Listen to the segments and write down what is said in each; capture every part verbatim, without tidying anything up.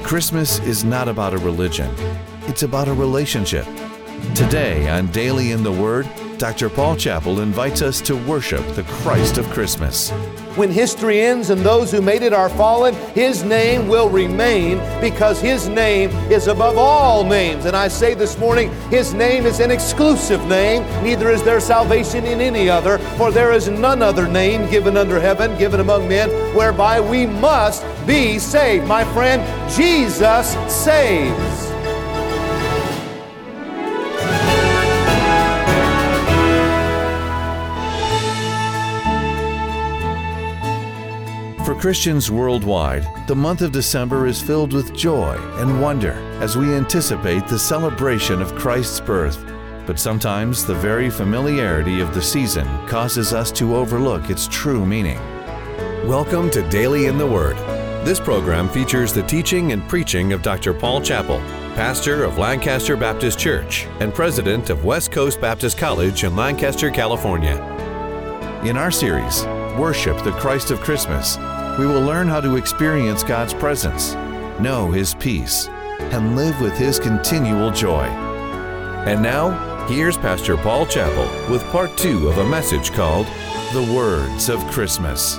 Christmas is not about a religion. It's about a relationship. Today on Daily in the Word, Doctor Paul Chappell invites us to worship the Christ of Christmas. When history ends and those who made it are fallen, His name will remain because His name is above all names. And I say this morning, His name is an exclusive name. Neither is there salvation in any other, for there is none other name given under heaven, given among men, whereby we must be saved. My friend, Jesus saves. For Christians worldwide, the month of December is filled with joy and wonder as we anticipate the celebration of Christ's birth. But sometimes the very familiarity of the season causes us to overlook its true meaning. Welcome to Daily in the Word. This program features the teaching and preaching of Doctor Paul Chappell, pastor of Lancaster Baptist Church and president of West Coast Baptist College in Lancaster, California. In our series, Worship the Christ of Christmas, we will learn how to experience God's presence, know His peace, and live with His continual joy. And now, here's Pastor Paul Chappell with part two of a message called The Words of Christmas.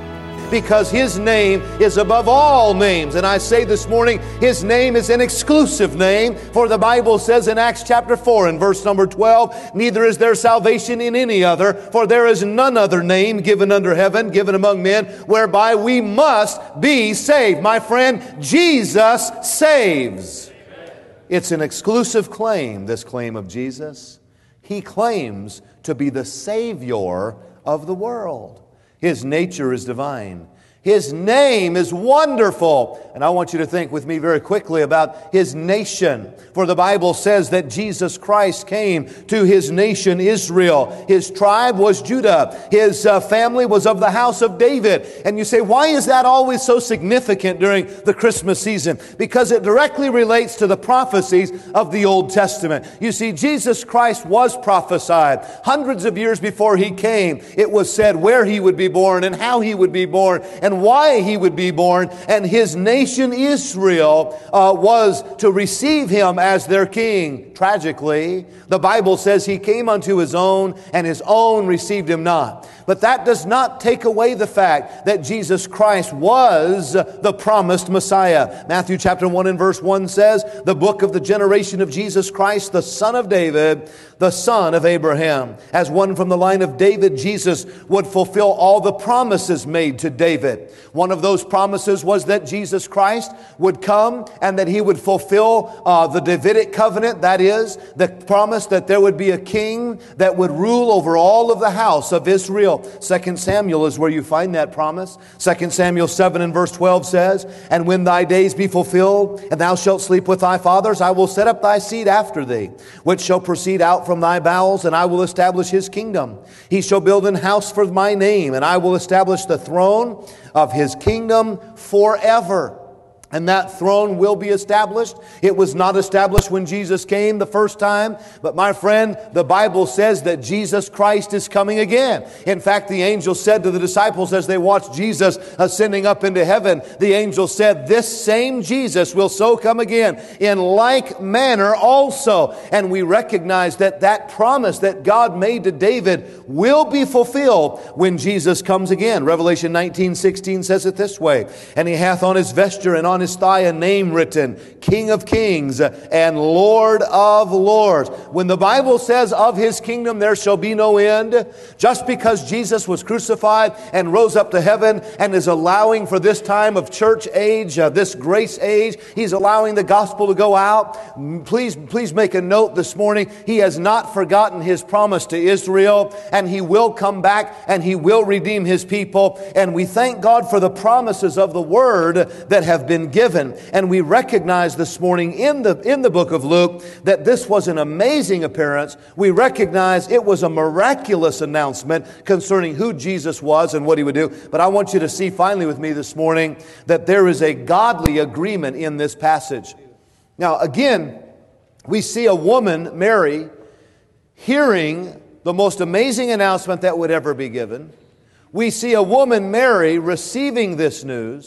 Because His name is above all names. And I say this morning, His name is an exclusive name, for the Bible says in Acts chapter four and verse number twelve, neither is there salvation in any other, for there is none other name given under heaven, given among men, whereby we must be saved. My friend, Jesus saves. It's an exclusive claim, this claim of Jesus. He claims to be the Savior of the world. His nature is divine. His name is wonderful. And I want you to think with me very quickly about His nation. For the Bible says that Jesus Christ came to His nation Israel. His tribe was Judah. His uh, family was of the house of David. And you say, why is that always so significant during the Christmas season? Because it directly relates to the prophecies of the Old Testament. You see, Jesus Christ was prophesied. Hundreds of years before He came, it was said where He would be born and how He would be born and why He would be born, and His nation Israel uh, was to receive Him as their king. Tragically, the Bible says He came unto His own, and His own received Him not. But that does not take away the fact that Jesus Christ was the promised Messiah. Matthew chapter one and verse one says, the book of the generation of Jesus Christ, the son of David, the son of Abraham. As one from the line of David, Jesus would fulfill all the promises made to David. One of those promises was that Jesus Christ would come and that He would fulfill uh, the Davidic covenant. That is, the promise that there would be a king that would rule over all of the house of Israel. Second Samuel is where you find that promise. Second Samuel seven and verse twelve says, and when thy days be fulfilled, and thou shalt sleep with thy fathers, I will set up thy seed after thee, which shall proceed out from thy bowels, and I will establish his kingdom. He shall build an house for my name, and I will establish the throne of his kingdom forever. And that throne will be established. It was not established when Jesus came the first time. But my friend, the Bible says that Jesus Christ is coming again. In fact, the angel said to the disciples as they watched Jesus ascending up into heaven, the angel said, this same Jesus will so come again in like manner also. And we recognize that that promise that God made to David will be fulfilled when Jesus comes again. Revelation nineteen sixteen says it this way, and He hath on His vesture and on His thigh a name written, King of Kings and Lord of Lords. When the Bible says of His kingdom there shall be no end, just because Jesus was crucified and rose up to heaven and is allowing for this time of church age, uh, this grace age, He's allowing the gospel to go out. Please, please make a note this morning. He has not forgotten His promise to Israel, and He will come back and He will redeem His people. And we thank God for the promises of the Word that have been given. And we recognize this morning in the in the book of Luke that this was an amazing appearance. We recognize it was a miraculous announcement concerning who Jesus was and what He would do. But I want you to see finally with me this morning that there is a godly agreement in this passage. Now again, we see a woman, Mary, hearing the most amazing announcement that would ever be given. We see a woman, Mary, receiving this news.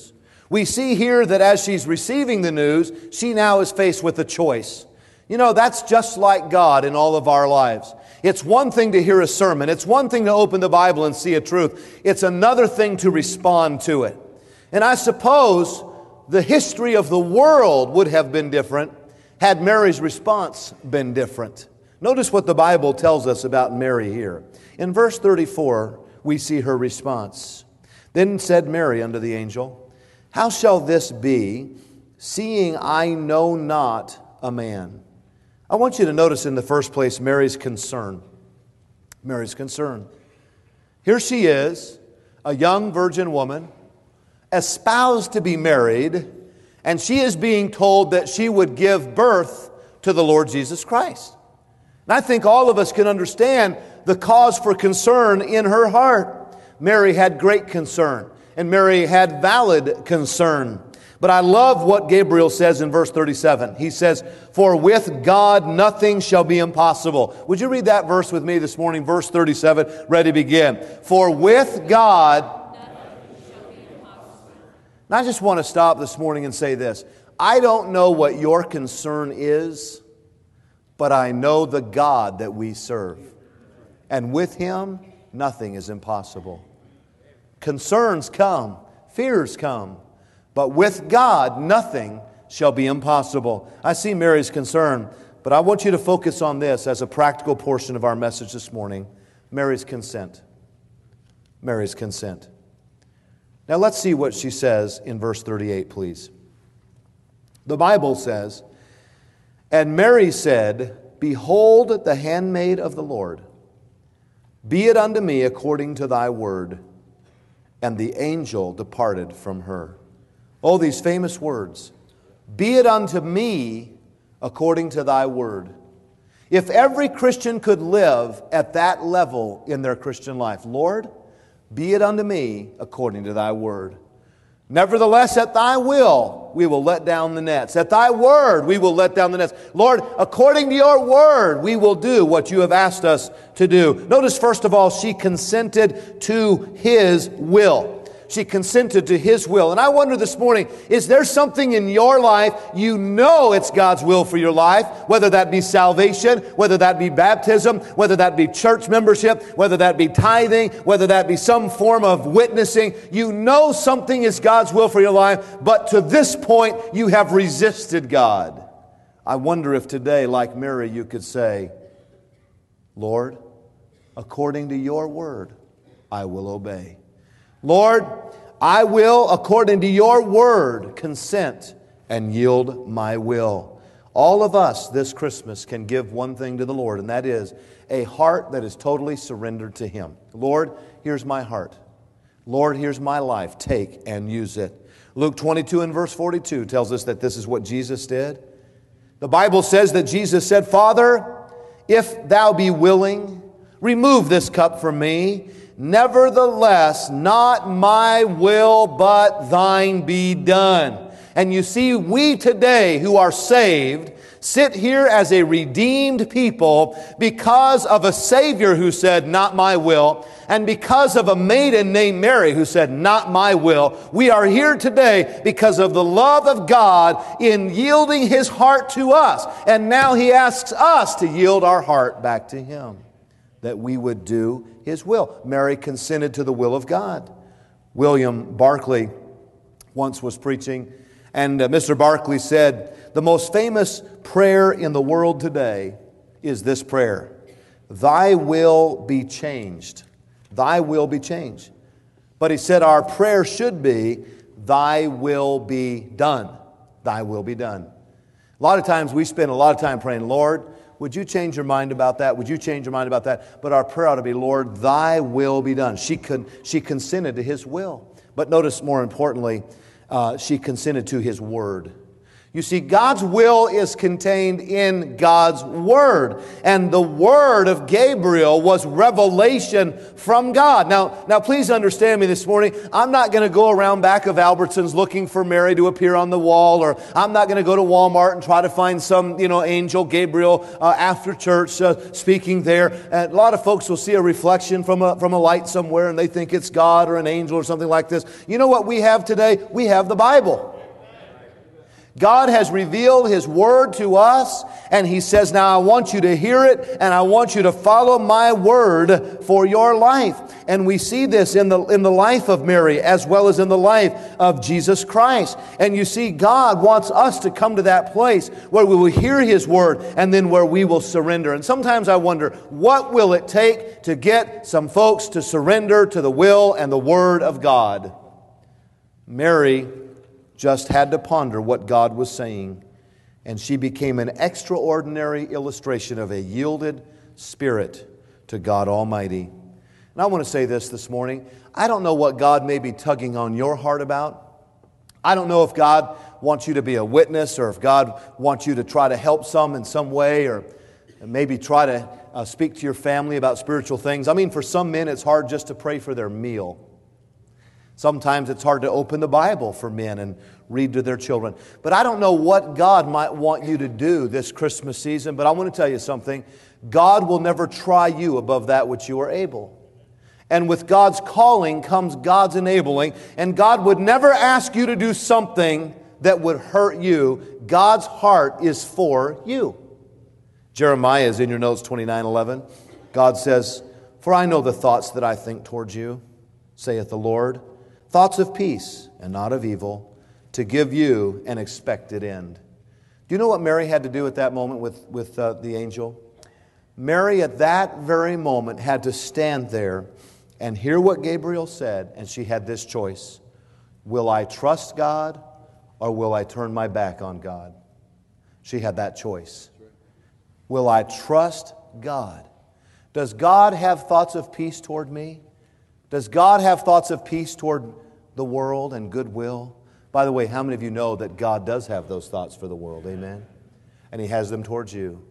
We see here that as she's receiving the news, she now is faced with a choice. You know, that's just like God in all of our lives. It's one thing to hear a sermon. It's one thing to open the Bible and see a truth. It's another thing to respond to it. And I suppose the history of the world would have been different had Mary's response been different. Notice what the Bible tells us about Mary here. In verse thirty-four, we see her response. Then said Mary unto the angel, How shall this be, seeing I know not a man? I want you to notice in the first place Mary's concern. Mary's concern. Here she is, a young virgin woman, espoused to be married, and she is being told that she would give birth to the Lord Jesus Christ. And I think all of us can understand the cause for concern in her heart. Mary had great concern, and Mary had valid concern. But I love what Gabriel says in verse thirty-seven. He says, For with God nothing shall be impossible. Would you read that verse with me this morning? Verse thirty-seven, ready, begin. For with God nothing shall be impossible. And I just want to stop this morning and say this. I don't know what your concern is, but I know the God that we serve. And with Him, nothing is impossible. Concerns come, fears come. But with God, nothing shall be impossible. I see Mary's concern, but I want you to focus on this as a practical portion of our message this morning. Mary's consent. Mary's consent. Now let's see what she says in verse thirty-eight, please. The Bible says, And Mary said, Behold the handmaid of the Lord. Be it unto me according to thy word. And the angel departed from her. Oh, these famous words. Be it unto me according to thy word. If every Christian could live at that level in their Christian life, Lord, be it unto me according to thy word. Nevertheless, at thy will, we will let down the nets. At thy word, we will let down the nets. Lord, according to your word, we will do what you have asked us to do. Notice, first of all, she consented to his will. She consented to His will. And I wonder this morning, is there something in your life you know it's God's will for your life? Whether that be salvation, whether that be baptism, whether that be church membership, whether that be tithing, whether that be some form of witnessing. You know something is God's will for your life, but to this point you have resisted God. I wonder if today, like Mary, you could say, Lord, according to your word, I will obey. Lord, I will, according to your word, consent and yield my will. All of us this Christmas can give one thing to the Lord, and that is a heart that is totally surrendered to Him. Lord, here's my heart. Lord, here's my life. Take and use it. Luke twenty-two and verse forty-two tells us that this is what Jesus did. The Bible says that Jesus said, Father, if thou be willing, remove this cup from me. Nevertheless, not my will, but thine be done. And you see, we today who are saved sit here as a redeemed people because of a Savior who said, not my will, and because of a maiden named Mary who said, not my will. We are here today because of the love of God in yielding His heart to us. And now He asks us to yield our heart back to Him, that we would do His will. Mary consented to the will of God. William Barclay once was preaching, and uh, Mister Barclay said, the most famous prayer in the world today is this prayer: Thy will be changed. Thy will be changed. But he said our prayer should be, Thy will be done. Thy will be done. A lot of times we spend a lot of time praying, Lord, would you change your mind about that? Would you change your mind about that? But our prayer ought to be, Lord, thy will be done. She con- she consented to His will. But notice more importantly, uh, she consented to His word. You see, God's will is contained in God's Word. And the Word of Gabriel was revelation from God. Now, now please understand me this morning. I'm not going to go around back of Albertsons looking for Mary to appear on the wall, or I'm not going to go to Walmart and try to find some, you know, angel Gabriel uh, after church uh, speaking there. And a lot of folks will see a reflection from a, from a light somewhere and they think it's God or an angel or something like this. You know what we have today? We have the Bible. God has revealed His Word to us, and He says, now I want you to hear it, and I want you to follow my Word for your life. And we see this in the, in the life of Mary, as well as in the life of Jesus Christ. And you see, God wants us to come to that place where we will hear His Word, and then where we will surrender. And sometimes I wonder, what will it take to get some folks to surrender to the will and the Word of God? Mary just had to ponder what God was saying, and she became an extraordinary illustration of a yielded spirit to God Almighty. And I want to say this this morning. I don't know what God may be tugging on your heart about. I don't know if God wants you to be a witness, or if God wants you to try to help some in some way, or maybe try to uh, speak to your family about spiritual things. I mean, for some men, it's hard just to pray for their meal. Sometimes it's hard to open the Bible for men and read to their children. But I don't know what God might want you to do this Christmas season, but I want to tell you something. God will never try you above that which you are able. And with God's calling comes God's enabling, and God would never ask you to do something that would hurt you. God's heart is for you. Jeremiah is in your notes, twenty-nine eleven. God says, "For I know the thoughts that I think towards you, saith the Lord, thoughts of peace and not of evil, to give you an expected end." Do you know what Mary had to do at that moment with, with uh, the angel? Mary at that very moment had to stand there and hear what Gabriel said, and she had this choice. Will I trust God, or will I turn my back on God? She had that choice. Will I trust God? Does God have thoughts of peace toward me? Does God have thoughts of peace toward the world and goodwill? By the way, how many of you know that God does have those thoughts for the world? Amen? And He has them towards you.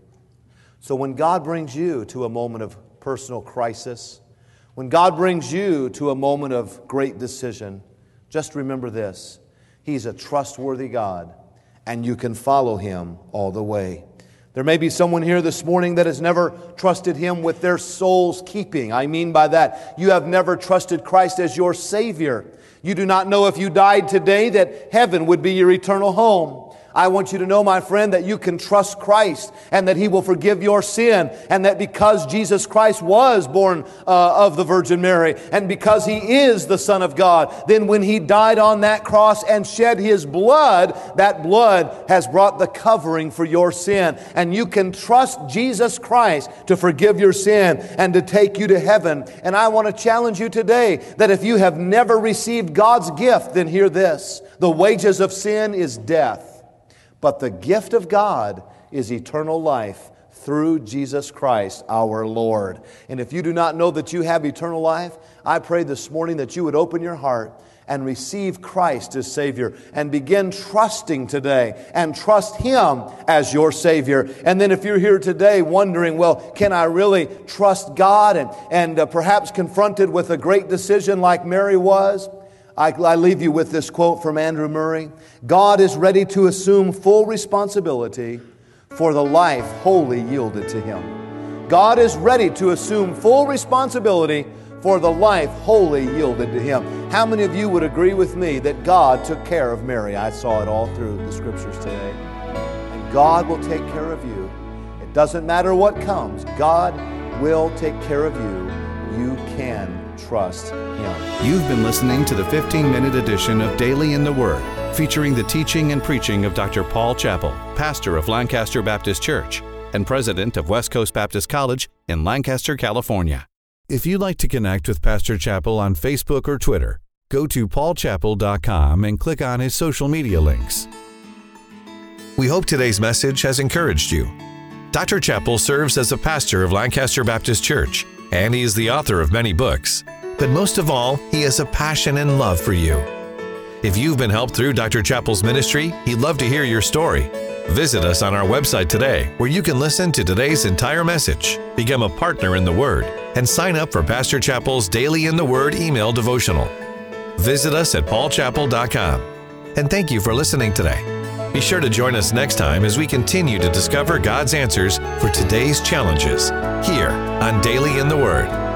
So when God brings you to a moment of personal crisis, when God brings you to a moment of great decision, just remember this. He's a trustworthy God, and you can follow Him all the way. There may be someone here this morning that has never trusted Him with their soul's keeping. I mean by that, you have never trusted Christ as your Savior. You do not know if you died today that heaven would be your eternal home. I want you to know, my friend, that you can trust Christ and that He will forgive your sin, and that because Jesus Christ was born uh, of the Virgin Mary, and because He is the Son of God, then when He died on that cross and shed His blood, that blood has brought the covering for your sin. And you can trust Jesus Christ to forgive your sin and to take you to heaven. And I want to challenge you today that if you have never received God's gift, then hear this. The wages of sin is death. But the gift of God is eternal life through Jesus Christ our Lord. And if you do not know that you have eternal life, I pray this morning that you would open your heart and receive Christ as Savior and begin trusting today and trust Him as your Savior. And then if you're here today wondering, well, can I really trust God, and, and uh, perhaps confronted with a great decision like Mary was, I, I leave you with this quote from Andrew Murray. God is ready to assume full responsibility for the life wholly yielded to Him. God is ready to assume full responsibility for the life wholly yielded to Him. How many of you would agree with me that God took care of Mary? I saw it all through the Scriptures today. And God will take care of you. It doesn't matter what comes. God will take care of you. You can trust Him. You've been listening to the fifteen-minute edition of Daily in the Word, featuring the teaching and preaching of Doctor Paul Chappell, pastor of Lancaster Baptist Church and president of West Coast Baptist College in Lancaster, California. If you'd like to connect with Pastor Chappell on Facebook or Twitter, go to paul chappell dot com and click on his social media links. We hope today's message has encouraged you. Doctor Chappell serves as a pastor of Lancaster Baptist Church, and he is the author of many books. But most of all, he has a passion and love for you. If you've been helped through Doctor Chappell's ministry, he'd love to hear your story. Visit us on our website today, where you can listen to today's entire message, become a partner in the Word, and sign up for Pastor Chappell's Daily in the Word email devotional. Visit us at paul chappell dot com. And thank you for listening today. Be sure to join us next time as we continue to discover God's answers for today's challenges here on Daily in the Word.